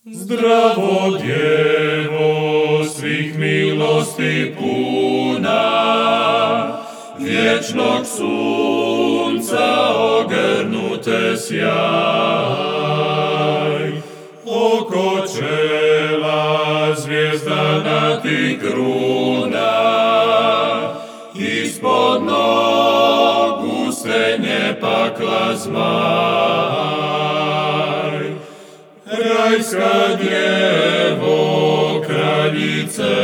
Zdravo Djevo, svih milosti puna, vječnog sunca ogrnute sjaj. Oko čela zvijezdana ti kruna, ispod nogu stenje pakla zmaj. Rajska Djevo, kraljice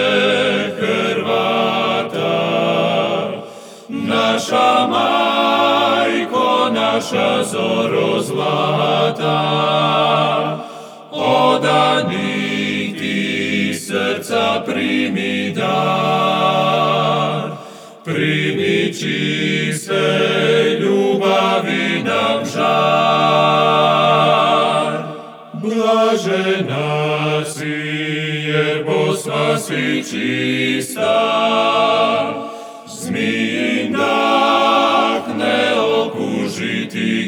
Hrvata, naša majko, naša zoro zlata, odanih ti srca primi dar, primi čiste ljubavi nam žar. Blažena si, jer Bosna si čista, zmijin dah ne okuži ti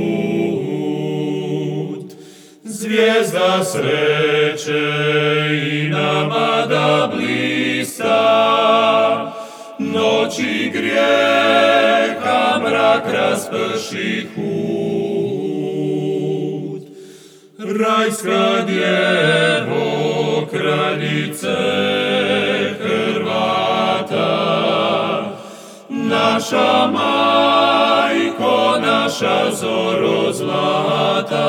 grud. Zvijezda sreće i nama da blista, noći grijeha mrak rasprši hud. Rajska Djevo, kraljice Hrvata, naša majko, naša zoro zlata,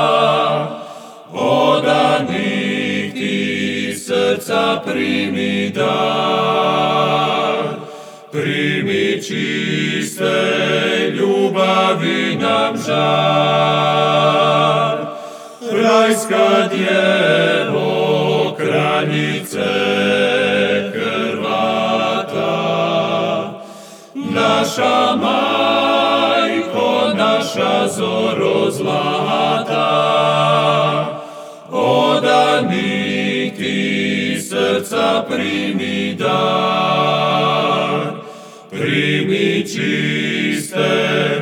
odanih ti srca primi dar, primi čiste ljubavi nam žar. Rajska Djevo, kraljice Hrvata, naša majko, naša zoro zlata, odanih ti srca primi dar, primi čiste